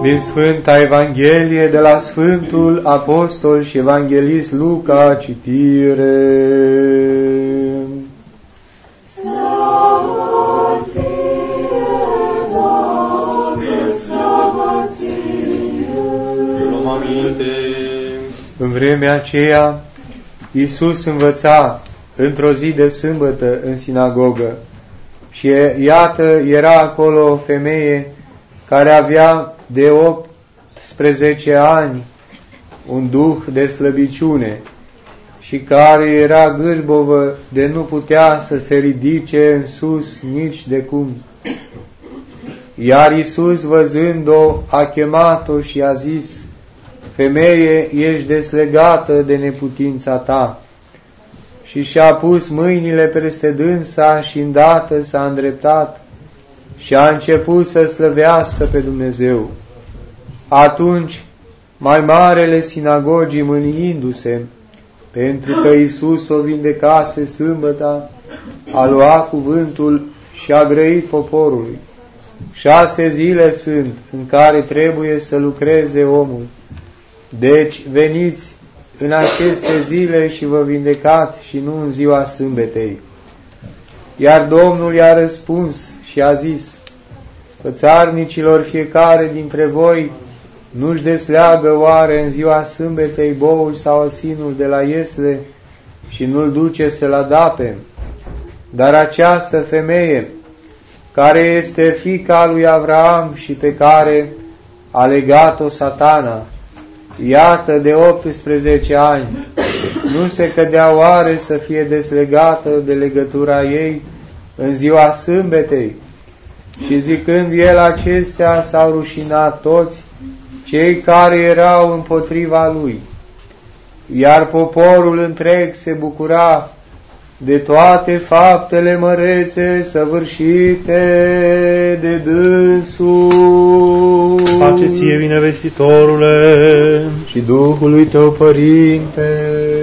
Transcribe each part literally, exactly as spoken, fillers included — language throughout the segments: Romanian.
Din Sfânta Evanghelie de la Sfântul Apostol și Evanghelist Luca, citire. Slavă ție, Doamne, slavă ție. Să luăm aminte. În vremea aceea, Iisus învăța într-o zi de sâmbătă în sinagogă și iată, era acolo o femeie care avea de optsprezece ani un duh de slăbiciune și care era gârbovă de nu putea să se ridice în sus nici de cum. Iar Iisus, văzând-o, a chemat-o și a zis: Femeie, ești deslegată de neputința ta. Și și-a pus mâinile peste dânsa și îndată s-a îndreptat și a început să slăvească pe Dumnezeu. Atunci, mai marele sinagogii, mâniindu-se, pentru că Iisus o vindecase sâmbăta, a luat cuvântul și a grăit poporului: Șase zile sunt în care trebuie să lucreze omul. Deci veniți în aceste zile și vă vindecați și nu în ziua sâmbetei. Iar Domnul i-a răspuns și a zis: Fățarnicilor, fiecare dintre voi nu-și desleagă oare în ziua sâmbetei boul sau osinul de la iesle și nu-l duce să-l adape? Dar această femeie, care este fiica lui Avraam și pe care a legat-o Satana, iată de optsprezece ani, nu se cădea oare să fie deslegată de legătura ei în ziua sâmbetei? Și zicând el acestea, s-au rușinat toți cei care erau împotriva lui. Iar poporul întreg se bucura de toate faptele mărețe săvârșite de dânsul. Pace ție, binevestitorule, și Duhului tău, Părinte.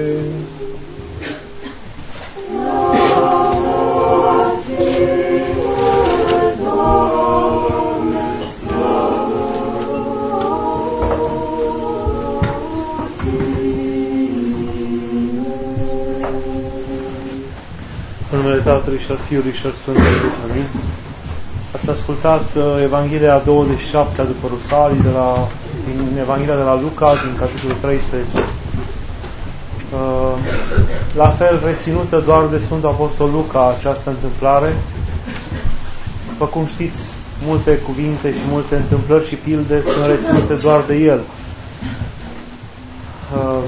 În numele Tatălui și al Fiului și al Sfântului Duh. Amin. Ați ascultat uh, Evanghelia a douăzeci și șaptea după Rusalii, de la, din Evanghelia de la Luca, din capitolul treisprezece. Uh, la fel reținută doar de Sfântul Apostol Luca această întâmplare. După cum știți, multe cuvinte și multe întâmplări și pilde sunt reținute doar de el. Uh,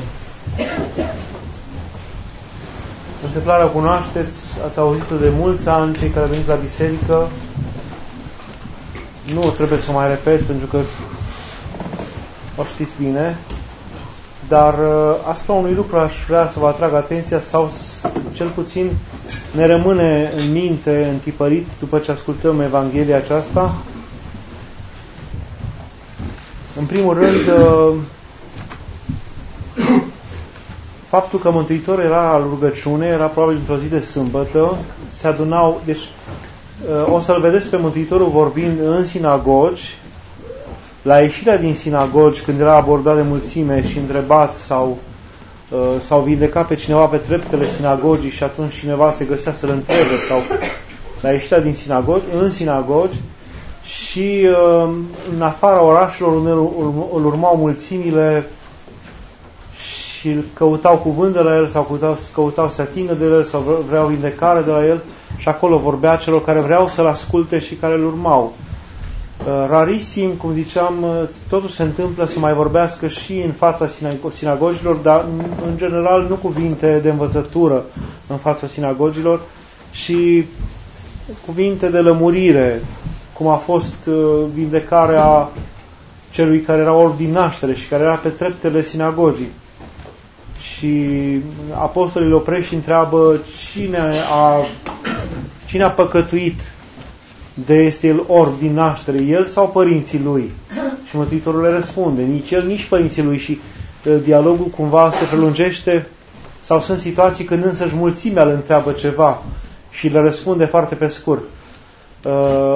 Întâmplarea o cunoașteți, ați auzit-o de mulți ani, cei care veniți la biserică. Nu trebuie să o mai repet, pentru că o știți bine. Dar asupra unui lucru aș vrea să vă atrag atenția, sau cel puțin ne rămâne în minte întipărit după ce ascultăm Evanghelia aceasta. În primul rând, faptul că Mântuitorul era la rugăciune, era probabil într-o zi de sâmbătă, se adunau, deci o să-L vedeți pe Mântuitorul vorbind în sinagogi, la ieșirea din sinagogi, când era abordat de mulțime și întrebat sau, sau vindecat pe cineva pe treptele sinagogii și atunci cineva se găsea să-L întrebe, sau la ieșirea din sinagogi, în sinagogi, și în afara orașelor unde îl urmau mulțimile și îl căutau cuvânt de la el, sau căutau, căutau să atingă de el, sau vreau vindecare de la el, și acolo vorbea celor care vreau să-l asculte și care îl urmau. Rarisim, cum ziceam, totuși se întâmplă să mai vorbească și în fața sinagogilor, dar în general nu cuvinte de învățătură în fața sinagogilor, și cuvinte de lămurire, cum a fost vindecarea celui care era orb din naștere și care era pe treptele sinagogii. Și apostolii îl opresc și întreabă cine a, cine a păcătuit de este el orb din naștere, el sau părinții lui? Și Mântuitorul le răspunde, nici el, nici părinții lui, și uh, dialogul cumva se prelungește, sau sunt situații când însăși mulțimea îl întreabă ceva și le răspunde foarte pe scurt. Uh,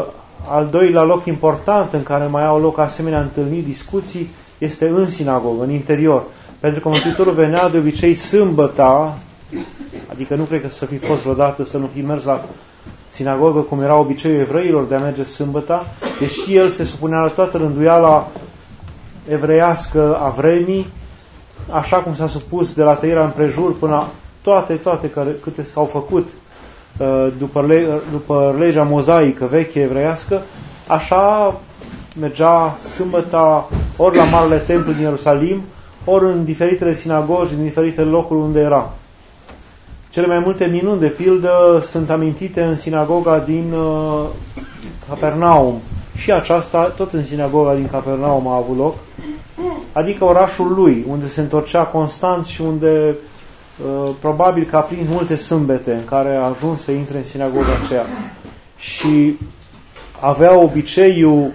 al doilea loc important în care mai au loc asemenea întâlniri, discuții, este în sinagogă, în interior. Pentru că Mântuitorul venea de obicei sâmbăta, adică nu cred că să fi fost vreodată să nu fi mers la sinagogă, cum era obiceiul evreilor de a merge sâmbăta, deși el se supunea la toată rânduiala evreiască a vremii, așa cum s-a supus de la tăierea împrejur până la toate, toate care, câte s-au făcut după, le, după legea mozaică veche evreiască, așa mergea sâmbăta ori la Marele Templu din Ierusalim, ori în diferitele sinagogi, în diferitele locuri unde era. Cele mai multe minuni, de pildă, sunt amintite în sinagoga din uh, Capernaum. Și aceasta, tot în sinagoga din Capernaum a avut loc, adică orașul lui, unde se întorcea constant și unde uh, probabil că a prins multe sâmbete în care a ajuns să intre în sinagoga aceea. Și avea obiceiul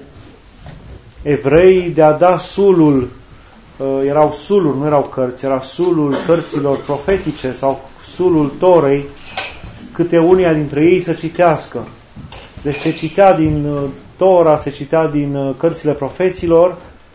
evrei de a da sulul, uh, erau suluri, nu erau cărți, era sulul cărților profetice sau sulul Torei, câte unia dintre ei să citească. Deci se citea din uh, Tora, se citea din uh, cărțile profeților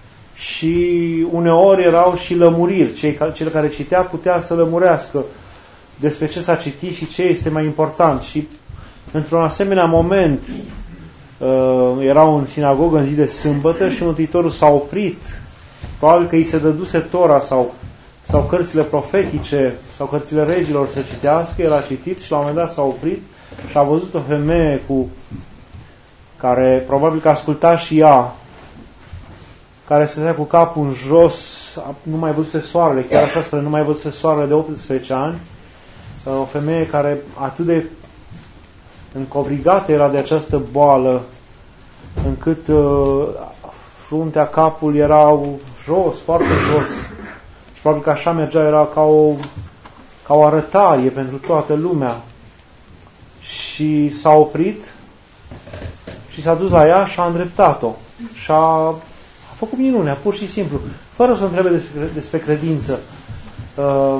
și uneori erau și lămuriri. Cei, cel care citea putea să lămurească despre ce s-a citit și ce este mai important. Și într-un asemenea moment uh, erau în sinagogă în zi de sâmbătă și Mântuitorul s-a oprit. Probabil că îi se dăduse Tora sau, sau cărțile profetice sau cărțile regilor să citească. El a citit și la un moment dat s-a oprit și a văzut o femeie cu care probabil că asculta și ea, care stătea cu capul în jos, nu mai văzuse soarele, chiar așa spune, nu mai văzuse soarele de optsprezece ani, o femeie care atât de încovrigată era de această boală, încât uh, fruntea, capul erau jos, foarte jos. Și probabil că așa mergea, era ca o, ca o arătarie pentru toată lumea. Și s-a oprit și s-a dus la ea și a îndreptat-o. Și a, a făcut minunea, pur și simplu, fără să o întrebe despre, despre credință. Uh,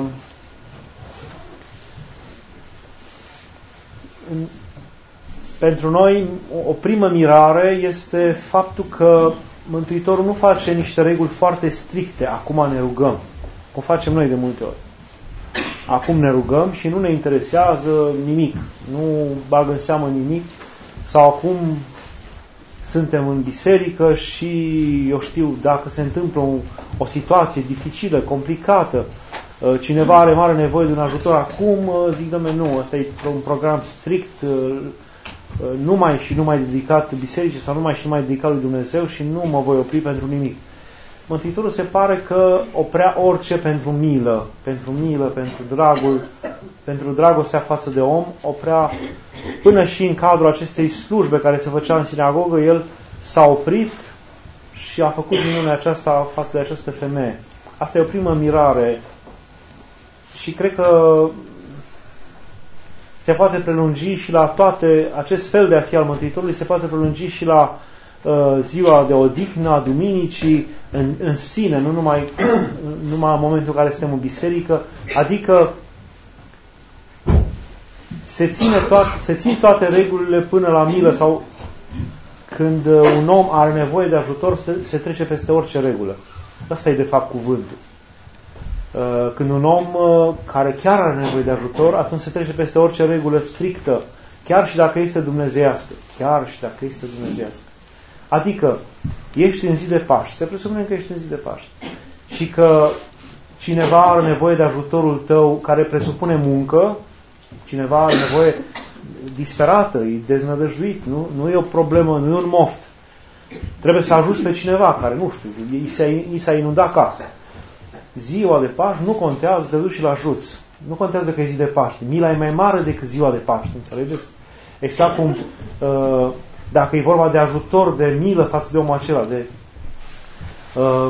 în, pentru noi, o primă mirare este faptul că Mântuitorul nu face niște reguli foarte stricte. Acum ne rugăm, cum facem noi de multe ori. Acum ne rugăm și nu ne interesează nimic, nu bagă în seamă nimic, sau acum suntem în biserică și, eu știu, dacă se întâmplă o, o situație dificilă, complicată, cineva are mare nevoie de un ajutor acum, zic, dom'le, nu, ăsta e un program strict, numai și numai dedicat bisericii sau numai și numai dedicat lui Dumnezeu și nu mă voi opri pentru nimic. Mântuitorul se pare că oprea orice pentru milă, pentru milă, pentru dragul, pentru dragostea față de om, oprea până și în cadrul acestei slujbe care se făcea în sinagogă, el s-a oprit și a făcut minunea aceasta față de această femeie. Asta e o primă mirare și cred că se poate prelungi și la toate, acest fel de a fi al Mântuitorului se poate prelungi și la uh, ziua de odihnă a duminicii în, în sine, nu numai, numai în momentul în care suntem în biserică, adică se, ține toate, se țin toate regulile până la milă sau când un om are nevoie de ajutor, se trece peste orice regulă. Asta e de fapt cuvântul. Când un om care chiar are nevoie de ajutor, atunci se trece peste orice regulă strictă, chiar și dacă este dumnezeiască. Chiar și dacă este dumnezeiască. Adică, ești în zi de Paști. Se presupune că ești în zi de Paști. Și că cineva are nevoie de ajutorul tău, care presupune muncă, cineva are nevoie disperată, e deznădăjduit, nu, nu e o problemă, nu e un moft. Trebuie să ajuți pe cineva care, nu știu, i s-a, i s-a inundat casa. Ziua de Paști nu contează, te duci și-l ajuți. Nu contează că e zi de Paști. Mila e mai mare decât ziua de Paști, înțelegeți? Exact cum uh, dacă e vorba de ajutor, de milă față de omul acela, de uh,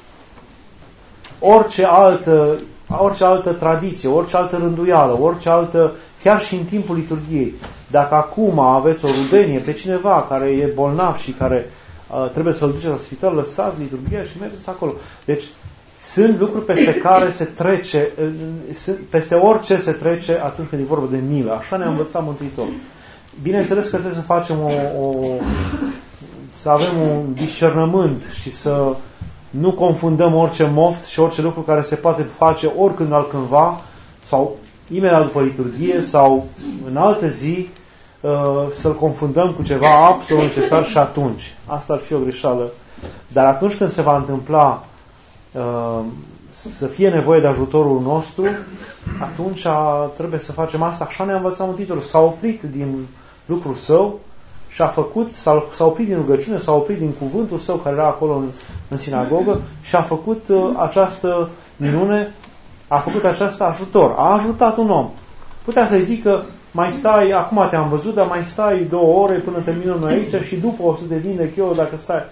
orice altă orice altă tradiție, orice altă rânduială, orice altă, chiar și în timpul liturghiei. Dacă acum aveți o rudenie pe cineva care e bolnav și care uh, trebuie să-l duceți la spital, lăsați liturghia și mergeți acolo. Deci sunt lucruri peste care se trece, uh, peste orice se trece atunci când e vorba de milă. Așa ne-a învățat Mântuitorul. Bineînțeles că trebuie să facem o, o, să avem un discernământ și să nu confundăm orice moft și orice lucru care se poate face oricând altcândva sau imediat după liturghie sau în alte zi, să-l confundăm cu ceva absolut necesar și atunci. Asta ar fi o greșeală. Dar atunci când se va întâmpla să fie nevoie de ajutorul nostru, atunci trebuie să facem asta. Așa ne-a învățat Mântuitorul. S-a oprit din lucrul său și a făcut, s-a, s-a oprit din rugăciune, s-a oprit din cuvântul său care era acolo în, în sinagogă și a făcut uh, această minune, a făcut acest ajutor. A ajutat un om. Putea să-i zică, mai stai, acum te-am văzut, dar mai stai două ore până terminăm noi aici și după o să te vindec eu dacă stai.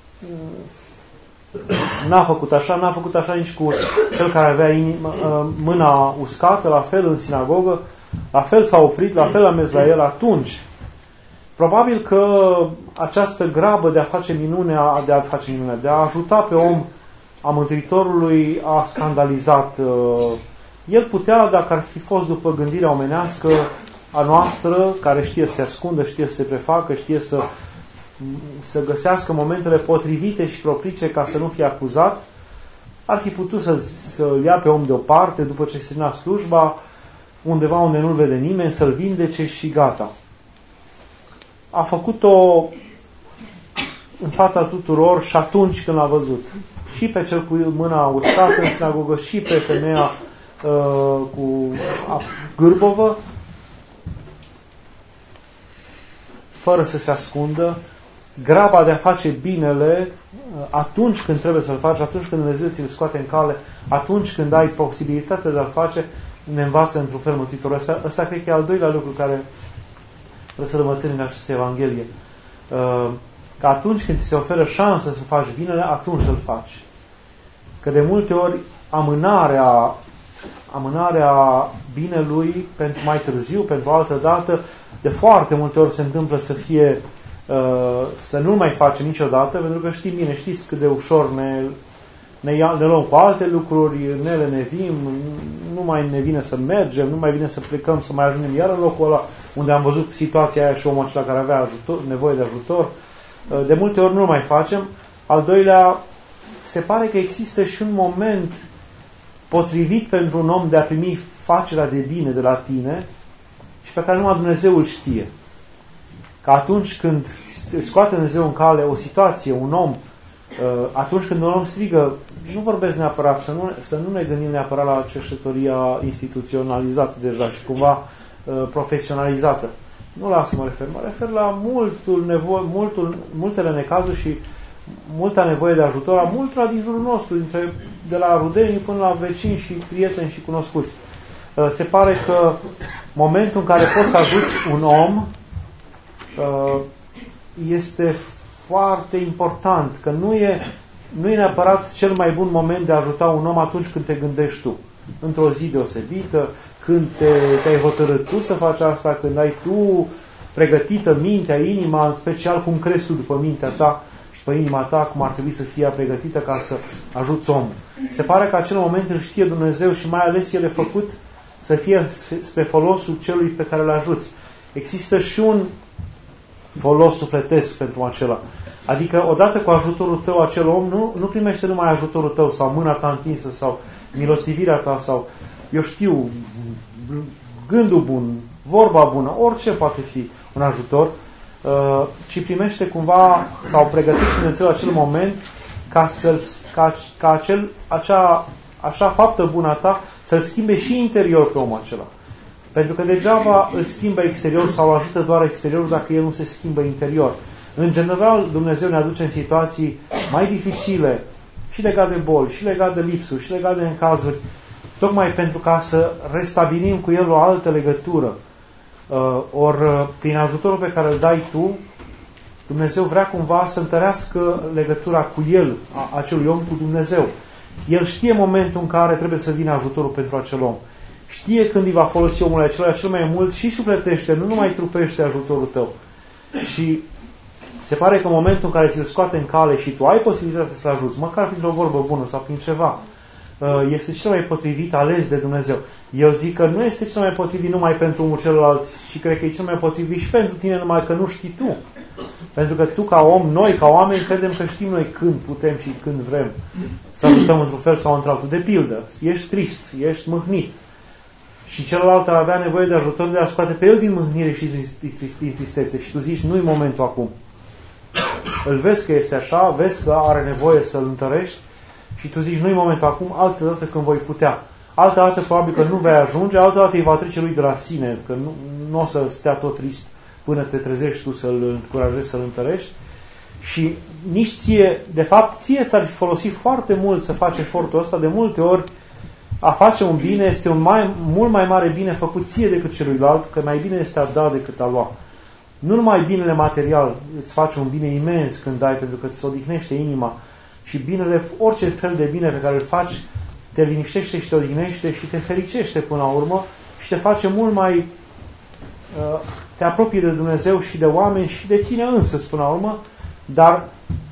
N-a făcut așa, n-a făcut așa nici cu cel care avea inima, mâna uscată, la fel în sinagogă, la fel s-a oprit, la fel a mers la el atunci. Probabil că această grabă de a face minunea, de a face minunea, de a ajuta pe om a Mântuitorului a scandalizat. El putea, dacă ar fi fost după gândirea omenească a noastră, care știe să se ascundă, știe să se prefacă, știe să să găsească momentele potrivite și propice ca să nu fie acuzat, ar fi putut să, să ia pe om deoparte după ce se termina slujba, undeva unde nu-l vede nimeni, să-l vindece și gata. A făcut-o în fața tuturor și atunci când l-a văzut. Și pe cel cu mâna uscată în sinagogă, și pe femeia uh, cu gârbovă, fără să se ascundă. Graba de a face binele atunci când trebuie să-l faci, atunci când Dumnezeu ți-l scoate în cale, atunci când ai posibilitatea de a-l face, ne învață într-un fel Mântuitorul. Ăsta, ăsta cred că e al doilea lucru care trebuie să-l învățăm în această Evanghelie. Că atunci când ți se oferă șansă să faci binele, atunci îl faci. Că de multe ori amânarea, amânarea binelui pentru mai târziu, pentru altă dată, de foarte multe ori se întâmplă să fie să nu mai facem niciodată, pentru că știm bine, știți cât de ușor ne, ne, ia, ne luăm cu alte lucruri, ne lenevim, nu mai ne vine să mergem, nu mai vine să plecăm, să mai ajungem iar în locul ăla unde am văzut situația aia și omul acela care avea ajutor, nevoie de ajutor. De multe ori nu mai facem. Al doilea, se pare că există și un moment potrivit pentru un om de a primi facerea de bine de la tine și pe care numai Dumnezeu îl știe. Că atunci când scoate Dumnezeu în cale o situație, un om, atunci când un om strigă, nu vorbesc neapărat, să nu, să nu ne gândim neapărat la cercetătoria instituționalizată deja și cumva profesionalizată. Nu la asta mă refer, mă refer la multul nevo- multul, multele necazuri și multa nevoie de ajutor a multora din jurul nostru, dintre, de la rudeni până la vecini și prieteni și cunoscuți. Se pare că momentul în care poți să ajuți un om este foarte important, că nu e, nu e neapărat cel mai bun moment de a ajuta un om atunci când te gândești tu. Într-o zi deosebită, când te, te-ai hotărât tu să faci asta, când ai tu pregătită mintea, inima, în special cum crezi tu după mintea ta și pe inima ta, cum ar trebui să fie pregătită ca să ajuți omul. Se pare că acel moment îl știe Dumnezeu și mai ales el e făcut să fie spre folosul celui pe care îl ajuți. Există și un folos sufletesc pentru acela. Adică, odată cu ajutorul tău, acel om nu, nu primește numai ajutorul tău sau mâna ta întinsă sau milostivirea ta sau, eu știu, gândul bun, vorba bună, orice poate fi un ajutor, uh, ci primește cumva sau pregătește Dumnezeu acel moment ca, să ca, ca acel, acea, acea faptă bună a ta să-l schimbe și interior pe omul acela. Pentru că degeaba îl schimbă exterior sau ajută doar exteriorul dacă el nu se schimbă interior. În general, Dumnezeu ne aduce în situații mai dificile și legate de boli, și legate de lipsuri, și legate de necazuri, tocmai pentru ca să restabilim cu el o altă legătură. Ori prin ajutorul pe care îl dai tu, Dumnezeu vrea cumva să întărească legătura cu el, a acelui om, cu Dumnezeu. El știe momentul în care trebuie să vină ajutorul pentru acel om. Știe când îi va folosi omul acela cel mai mult și sufletește, nu numai trupește ajutorul tău. Și se pare că în momentul în care ți-l scoate în cale și tu ai posibilitatea să-l ajuți, măcar printr-o vorbă bună sau prin ceva, este cel mai potrivit ales de Dumnezeu. Eu zic că nu este cel mai potrivit numai pentru unul celălalt și cred că e cel mai potrivit și pentru tine, numai că nu știi tu. Pentru că tu ca om, noi ca oameni, credem că știm noi când putem și când vrem să ajutăm într-un fel sau într-altul. De pildă, ești trist, ești mâhnit și celălalt ar avea nevoie de ajutor de a scoate pe el din mâhnire și din tristețe și tu zici, nu-i momentul acum. Îl vezi că este așa, vezi că are nevoie să-l întărești și tu zici, nu-i momentul acum, altă dată când voi putea. Altă dată probabil că nu vei ajunge, altă dată îi va trece lui de la sine, că nu, nu o să stea tot trist până te trezești tu să-l încurajezi, să-l întărești. Și nici ție, de fapt, ție ți-ar fi folosit foarte mult să faci efortul ăsta. De multe ori, a face un bine este un mai, mult mai mare bine făcut ție decât celuilalt, că mai bine este a da decât a lua. Nu numai binele material îți face un bine imens când dai, pentru că îți odihnește inima, și binele, orice fel de bine pe care îl faci, te liniștește și te odihnește și te fericește până la urmă și te face mult mai... te apropii de Dumnezeu și de oameni și de tine însăți până la urmă, dar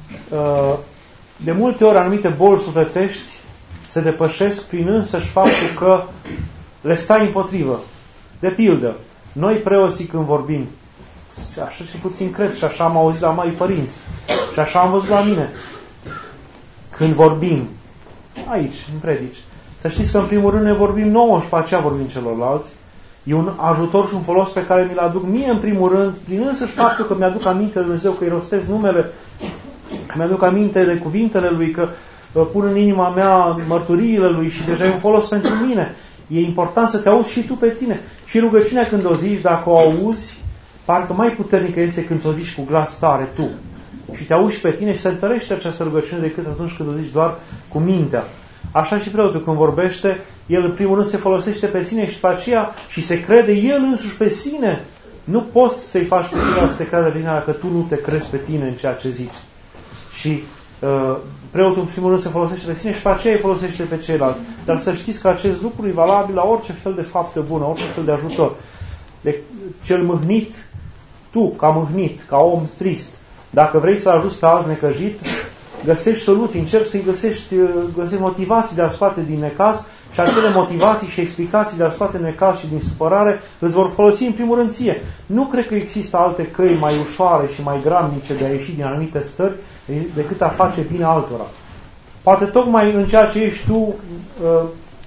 de multe ori anumite boli sufletești se depășesc prin însăși faptul că le stai împotrivă. De pildă, noi preoții când vorbim, așa și puțin cred și așa am auzit la mai părinți și așa am văzut la mine, când vorbim aici, în predici, să știți că în primul rând ne vorbim nouă și pe aceea vorbim celorlalți. E un ajutor și un folos pe care mi-l aduc mie în primul rând, prin însăși faptul că mi-aduc aminte de Dumnezeu, că îi rostesc numele, că mi-aduc aminte de cuvintele Lui, că pun în inima mea mărturiile Lui și deja e un folos pentru mine. E important să te auzi și tu pe tine. Și rugăciunea când o zici, dacă o auzi, parcă mai puternică este când o zici cu glas tare tu. Și te auzi pe tine și se întărește această rugăciune decât atunci când o zici doar cu mintea. Așa și preotul când vorbește, el în primul rând se folosește pe sine și pe aceea și se crede el însuși pe sine. Nu poți să-i faci pe cineva să te creadă pe tine dacă tu nu te crezi pe tine în ceea ce zici. Și uh, preotul în primul rând se folosește pe sine și pe aceea îi folosește pe ceilalți. Dar să știți că acest lucru e valabil la orice fel de faptă bună, orice fel de ajutor. De cel mâhnit, tu ca mâhnit, ca om trist, dacă vrei să ajuți pe alți necăjit, găsești soluții, încerci să-i găsești, găsești motivații de a scoate din necaz și acele motivații și explicații de a scoate din necaz și din supărare îți vor folosi în primul rând ție. Nu cred că există alte căi mai ușoare și mai gramnice de a ieși din anumite stări decât a face bine altora. Poate tocmai în ceea ce ești tu uh,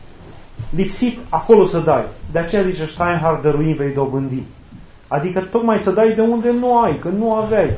lipsit, acolo să dai. De aceea zice Steinhardt, dăruim vei dobândi. Adică tocmai să dai de unde nu ai, că nu aveai.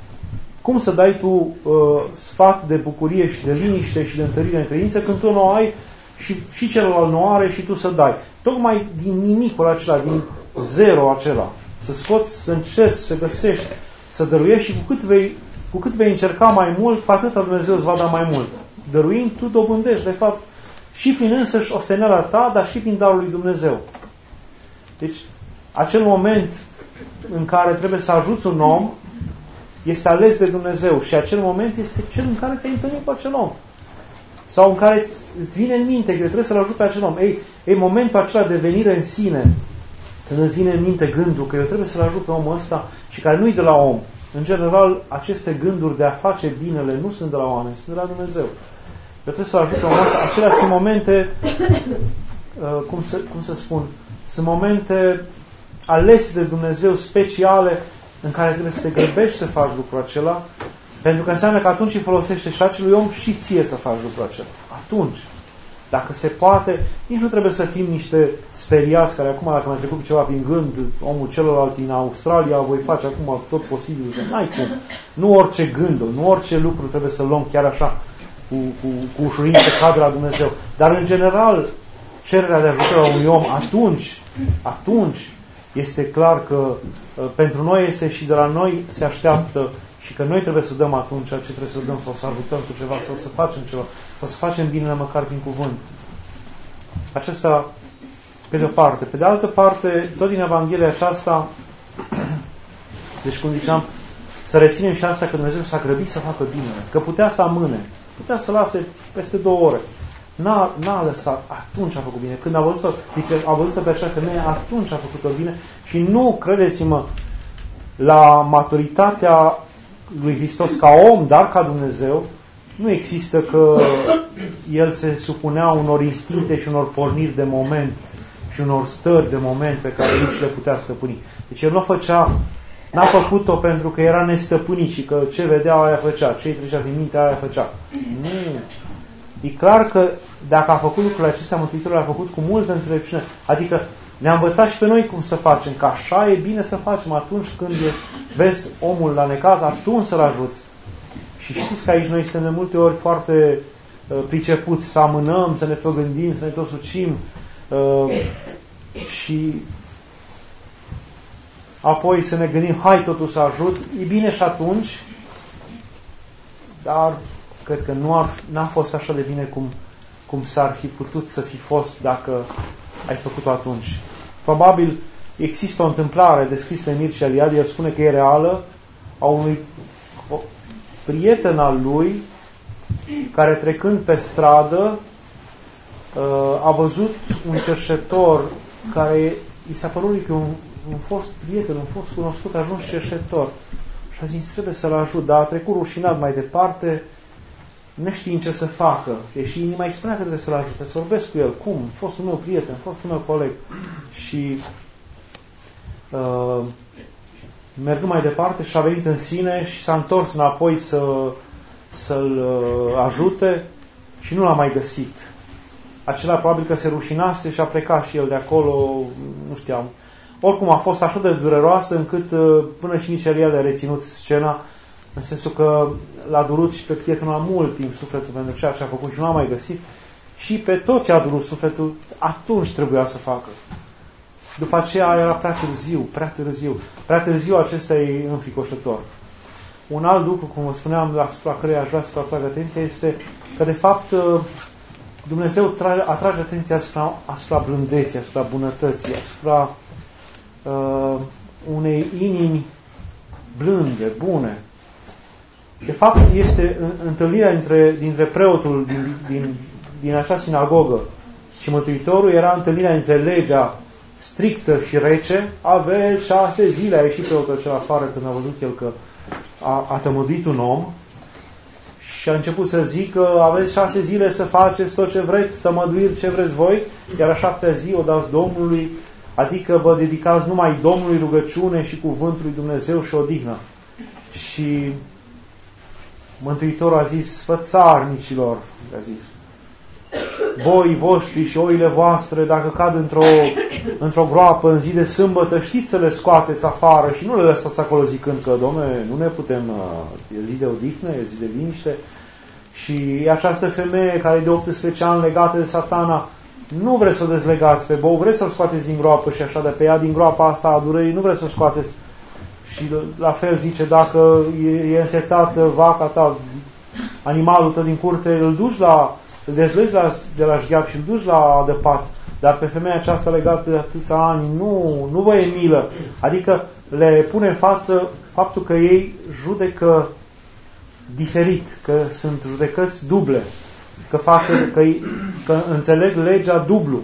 Cum să dai tu uh, sfat de bucurie și de liniște și de întărire în credință când tu nu ai și, și celălalt nu are și tu să dai? Tocmai din nimicul acela, din zero acela, să scoți, să încerci, să găsești, să dăruiești și cu cât vei, cu cât vei încerca mai mult, cu atât Dumnezeu îți va da mai mult. Dăruind, tu dobândești, de fapt, și prin însăși osteneala ta, dar și prin darul lui Dumnezeu. Deci, acel moment în care trebuie să ajuți un om este ales de Dumnezeu și acel moment este cel în care te-ai întâlnit cu acel om. Sau în care îți vine în minte că trebuie să-l ajut pe acel om. Ei, ei, momentul acela de venire în sine, când îți vine în minte gândul că eu trebuie să-l ajut pe omul ăsta și care nu-i de la om. În general, aceste gânduri de a face binele nu sunt de la oameni, sunt de la Dumnezeu. Eu trebuie să-l ajut pe omul ăsta. Acelea sunt momente, uh, cum, să, cum să spun, sunt momente alese de Dumnezeu, speciale, în care trebuie să te grăbești să faci lucrul acela, pentru că înseamnă că atunci îi folosește și acelui om și ție să faci lucrul acela. Atunci, dacă se poate, nici nu trebuie să fim niște speriați care acum, dacă mi-a trecut ceva prin gând, omul celălalt din Australia, voi face acum tot posibil. N-ai cum. Nu orice gând, nu orice lucru trebuie să luăm chiar așa, cu, cu, cu ușurință cadă la Dumnezeu. Dar în general, cererea de ajutor a unui om atunci, atunci, este clar că uh, pentru noi este și de la noi se așteaptă și că noi trebuie să dăm atunci ce trebuie să dăm sau să ajutăm cu ceva sau să facem ceva sau să facem binele măcar prin cuvânt. Acesta pe de o parte. Pe de altă parte, tot din Evanghelia aceasta, deci cum ziceam, să reținem și asta că Dumnezeu s-a grăbit să facă binele. Că putea să amâne, putea să lase peste două ore. N-a, n-a lăsat, atunci a făcut bine. Când a văzut-o, zice, a văzut-o pe acea femeie, atunci a făcut-o bine. Și nu, credeți-mă, la maturitatea lui Hristos ca om, dar ca Dumnezeu, nu există că El se supunea unor instincte și unor porniri de moment și unor stări de moment pe care nu și le putea stăpâni. Deci El nu o făcea N-a făcut-o pentru că era nestăpânit și că ce vedea aia făcea, ce îi trecea din minte aia făcea. Nu. E clar că dacă a făcut lucrurile acestea, Mântuitorul le-a făcut cu multă înțelepciune. Adică ne-a învățat și pe noi cum să facem, că așa e bine să facem atunci când vezi omul la necaz, atunci să-l ajuți. Și știți că aici noi suntem de multe ori foarte uh, pricepuți să amânăm, să ne tot gândim, să ne tot sucim uh, și apoi să ne gândim, hai totuși să ajut. E bine și atunci, dar cred că nu ar, n-a fost așa de bine cum, cum s-ar fi putut să fi fost dacă ai făcut-o atunci. Probabil există o întâmplare descrisă în Mircea Eliade, el spune că e reală, a unui prieten al lui care trecând pe stradă a văzut un cerșetor care i s-a părut lui că un, un fost prieten, un fost cunoscut a ajuns cerșetor și a zis trebuie să-l ajut, dar a trecut rușinat mai departe neștiind ce să facă. Și îi mai spunea că trebuie să-l ajute, să vorbesc cu el. Cum? Fostul meu prieten, fostul meu coleg. Și uh, mergând mai departe și a venit în sine și s-a întors înapoi să, să-l uh, ajute și nu l-a mai găsit. Acela probabil că se rușinase și a plecat și el de acolo, nu știam. Oricum a fost așa de dureroasă încât uh, până și Mircea Eliade a reținut scena, în sensul că l-a durut și pe prietenul la mult timp sufletul pentru ceea ce a făcut și nu l-a mai găsit. Și pe toți a durut sufletul, atunci trebuia să facă. După aceea era prea târziu, prea târziu. Prea târziu acesta e înfricoșător. Un alt lucru, cum vă spuneam, asupra căreia aș vrea să atrag atenția, este că de fapt Dumnezeu atrage atenția asupra, asupra blândeții, asupra bunătății, asupra uh, unei inimi blânde, bune. De fapt, este întâlnirea dintre, dintre preotul din, din, din acea sinagogă și Mântuitorul, era întâlnirea dintre legea strictă și rece. Aveți șase zile, a ieșit preotul cel afară când a văzut el că a, a tămăduit un om și a început să zică, aveți șase zile să faceți tot ce vreți, tămăduiri ce vreți voi, iar a șaptea zi o dați Domnului, adică vă dedicați numai Domnului rugăciune și cuvântul lui Dumnezeu și odihnă. Și Mântuitorul a zis, fățarnicilor, a zis, boii voștri și oile voastre, dacă cad într-o, într-o groapă în zi de sâmbătă, știți să le scoateți afară și nu le lăsați acolo zicând că, Doamne, nu ne putem, e zi de odihnă, e zi de liniște. Și această femeie care e de optsprezece ani legată de Satana, nu vreți să o dezlegați pe bou, vreți să-l scoateți din groapă și așa de pe ea, din groapa asta a durerii, nu vreți să o scoateți. Și la fel zice, dacă e însetată vaca ta, animalul tău din curte, îl duci la, îl dezlegi la, de la șgheap și îl duci la adăpat. Dar pe femeia aceasta legată de atâția ani, nu, nu vă e milă. Adică le pune în față faptul că ei judecă diferit, că sunt judecăți duble, că, față, că, că înțeleg legea dublu.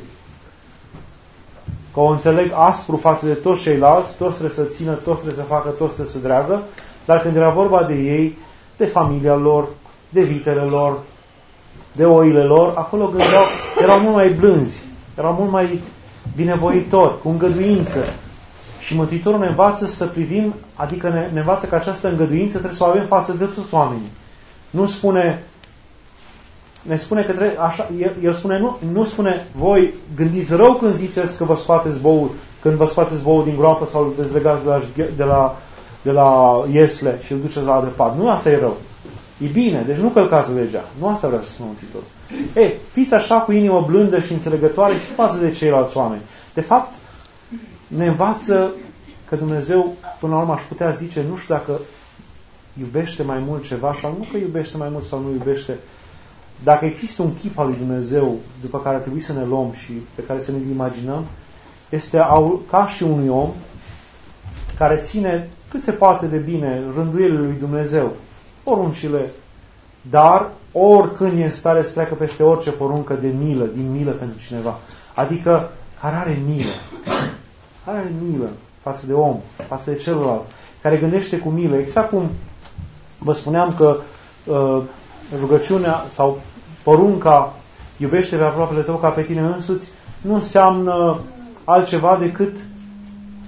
Că o înțeleg aspru față de toți ceilalți, toți trebuie să țină, toți trebuie să facă, toți trebuie să dreagă, dar când era vorba de ei, de familia lor, de vitele lor, de oile lor, acolo gândeau, erau mult mai blânzi, erau mult mai binevoitori, cu îngăduință. Și Mântuitorul ne învață să privim, adică ne, ne învață că această îngăduință trebuie să o avem față de toți oamenii. Nu spune, ne spune că trebuie, așa, el, el spune, nu, nu spune, voi gândiți rău când ziceți că vă scoateți boul, când vă scoateți boul din groapă sau îl dezlegați de la, de la, de la iesle și îl duceți la adăpat. Nu asta e rău. E bine, deci nu călcați legea. Nu asta vrea să spună Mântuitorul. Ei, fiți așa cu inimă blândă și înțelegătoare și față de ceilalți oameni. De fapt, ne învață că Dumnezeu, până la urmă, aș putea zice, nu știu dacă iubește mai mult ceva sau nu că iubește mai mult sau nu iubește. Dacă există un chip al lui Dumnezeu după care ar trebui să ne luăm și pe care să ne-l imaginăm, este ca și unui om care ține cât se poate de bine rânduielile lui Dumnezeu, poruncile, dar oricând e în stare să treacă peste orice poruncă de milă, din milă pentru cineva. Adică care are milă. Care are milă față de om, față de celălalt, care gândește cu milă. Exact cum vă spuneam că uh, rugăciunea sau porunca iubește pe aproapele tău ca pe tine însuți nu înseamnă altceva decât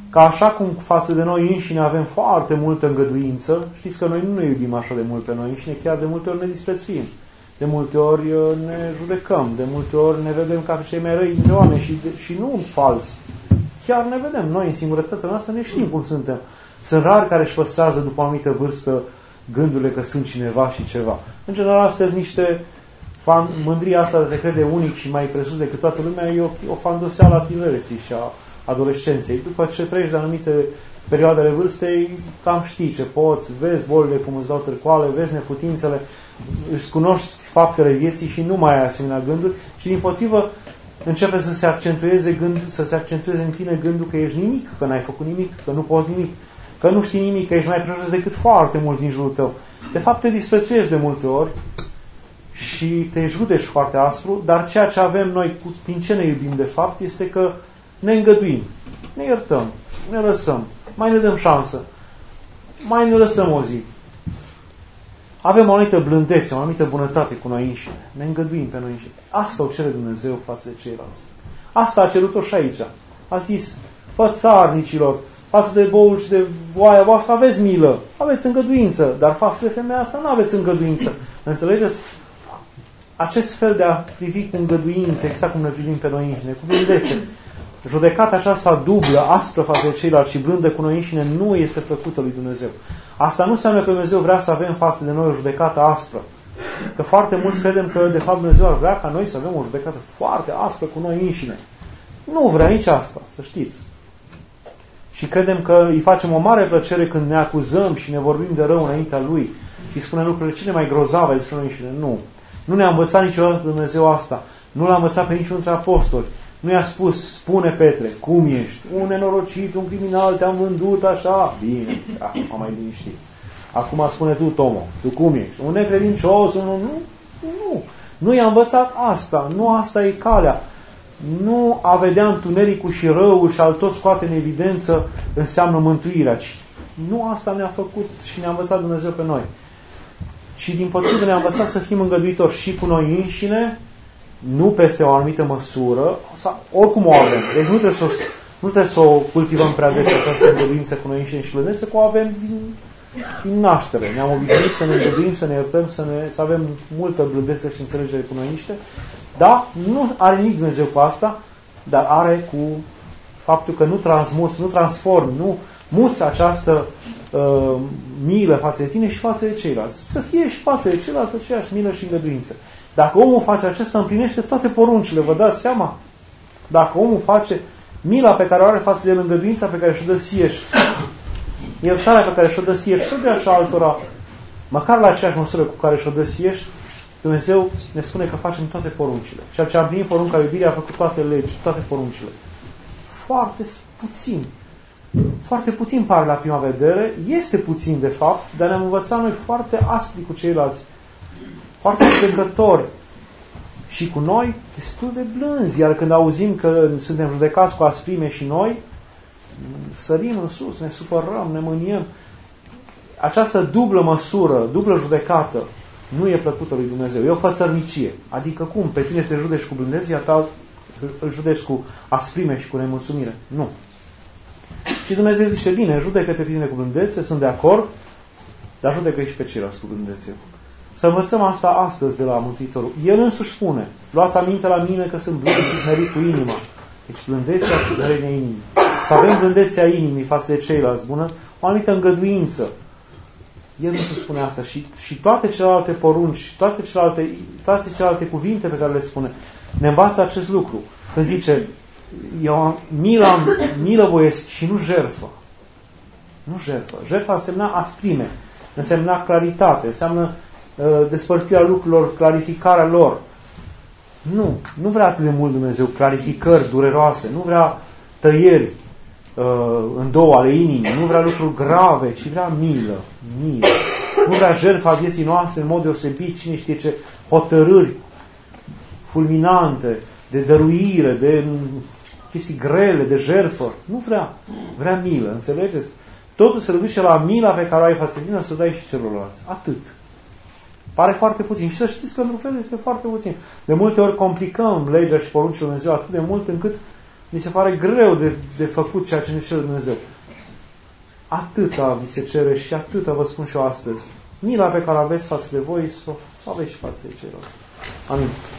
Că așa cum față de noi înșine avem foarte multă îngăduință, știți că noi nu ne iubim așa de mult pe noi înșine, chiar de multe ori ne disprețuim. De multe ori ne judecăm, de multe ori ne vedem ca cei mai răi dintre oameni și, și nu fals. Chiar ne vedem noi în singurătatea noastră, ne știm cum suntem. Sunt rari care își păstrează după o anumită vârstă gândurile că sunt cineva și ceva. În general, astăzi niște fan, mândria asta de te crede unic și mai presus decât toată lumea e o, o fandoseală a tinereții și a adolescenței. După ce treci de anumite perioade ale vârstei, cam știi ce poți, vezi bolile cum îți dau târcoale, vezi neputințele, îți cunoști faptele vieții și nu mai ai asemenea gânduri și dimpotrivă începe să se accentueze gândul, să se accentueze în tine gândul că ești nimic, că n-ai făcut nimic, că nu poți nimic, că nu știi nimic, că ești mai presus decât foarte mulți din jurul tău. De fapt te disprețuiești de multe ori și te judeci foarte aspru, dar ceea ce avem noi, prin ce ne iubim de fapt, este că ne îngăduim, ne iertăm, ne lăsăm, mai ne dăm șansă, mai ne lăsăm o zi. Avem o anumită blândețe, o anumită bunătate cu noi înșine. Ne îngăduim pe noi înșine. Asta o cere Dumnezeu față de ceilalți. Asta a cerut-o și aici. A zis, fă țarnicilor, față de boul și de oaia voastră aveți milă, aveți îngăduință, dar față de femeia asta nu aveți îngăduință. Înțelegeți? Acest fel de a privi cu îngăduință, exact cum ne privim pe noi înșine, cu blândețe. Judecata aceasta dublă, aspră față de ceilalți și blândă cu noi înșine nu este plăcută lui Dumnezeu. Asta nu înseamnă că Dumnezeu vrea să avem față de noi o judecată aspră. Că foarte mulți credem că de fapt Dumnezeu ar vrea ca noi să avem o judecată foarte aspră cu noi înșine. Nu vrea nici asta, să știți. Și credem că îi facem o mare plăcere când ne acuzăm și ne vorbim de rău înaintea Lui și spunem lucrurile cele mai grozave despre noi înșine. Nu. Nu ne-a învățat niciodată Dumnezeu asta. Nu l-a învățat pe niciunul dintre apostoli. Nu i-a spus, spune Petre, cum ești? Un nenorocit, un criminal, te-am vândut așa. Bine, am mai liniștit. Acum spune tu, Tomo, tu cum ești? Un necredincios, un... Nu, nu. Nu i-a învățat asta. Nu asta e calea. Nu a vedea întunericul și răul și al tot scoate în evidență înseamnă mântuirea. Ci nu asta ne-a făcut și ne-a învățat Dumnezeu pe noi. Și din potrivă ne-a învățat să fim îngăduitori și cu noi înșine, nu peste o anumită măsură, sau, oricum o avem. Deci nu trebuie să o, nu trebuie să o cultivăm prea des această îngăduință cu noi înșine și blândețe, că o avem din, din naștere. Ne-am obișnuit să ne îngăduim, să ne iertăm, să, ne, să avem multă blândețe și înțelegere cu noi înșine. Da, nu are nimic Dumnezeu cu asta, dar are cu faptul că nu transmuți, nu transformi, nu muți această uh, milă față de tine și față de ceilalți. Să fie și față de ceilalți aceeași milă și îngăduință. Dacă omul face acesta, împlinește toate poruncile, vă dați seama? Dacă omul face mila pe care o are față de el, îngăduința pe care și-o dă sieși, iertarea pe care și-o dă sieși, și-o dă așa altora, măcar la aceeași măsură cu care și-o dă sieși, Dumnezeu ne spune că facem toate poruncile. Ceea ce a împlinit porunca iubirii a făcut toate legi, toate poruncile. Foarte puțin. Foarte puțin pare la prima vedere, este puțin de fapt, dar ne-am învățat noi foarte aspri cu ceilalți, foarte judecători și cu noi destul de blânzi, iar când auzim că suntem judecați cu asprime și noi, sărim în sus, ne supărăm, ne mâniem. Această dublă măsură, dublă judecată, nu e plăcută lui Dumnezeu. E o fățărnicie. Adică cum? Pe tine te judeci cu blândețe, iar ta îl judeci cu asprime și cu nemulțumire. Nu. Și Dumnezeu zice, bine, judecă-te pe tine cu blândețe, sunt de acord, dar judecă și pe ceilalți cu blândețe. Să învățăm asta astăzi de la Mântuitorul. El însuși spune, luați aminte la mine că sunt blând și smerit cu inima. Deci blândețea și smerenia inimii. Să avem blândețea inimii față de ceilalți, bună, o anumită îngăduință. El însuși spune asta și, și toate celelalte porunci, toate celelalte, toate celelalte cuvinte pe care le spune, ne învață acest lucru. Când zice, eu mila, milă voiesc și nu jertfă. Nu jertfă. Jertfa însemna asprime, însemna claritate, înseamnă uh, despărțirea lucrurilor, clarificarea lor. Nu, nu vrea atât de mult Dumnezeu clarificări dureroase, nu vrea tăieri uh, în două ale inimii, nu vrea lucruri grave, ci vrea milă, milă. Nu vrea jertfa vieții noastre în mod deosebit, cine știe ce hotărâri fulminante, de dăruire, de chestii grele, de jertfă. Nu vrea. Vrea milă, înțelegeți? Totul se reduce la mila pe care o ai față de tine, să o dai și celorlalți. Atât. Pare foarte puțin. Și să știți că într-un fel este foarte puțin. De multe ori complicăm legea și poruncile lui Dumnezeu atât de mult încât mi se pare greu de, de făcut ceea ce ne cere Dumnezeu. Atâta vi se cere și atâta vă spun și eu astăzi. Mila pe care aveți față de voi, să o aveți și față de ceilalți. Amin.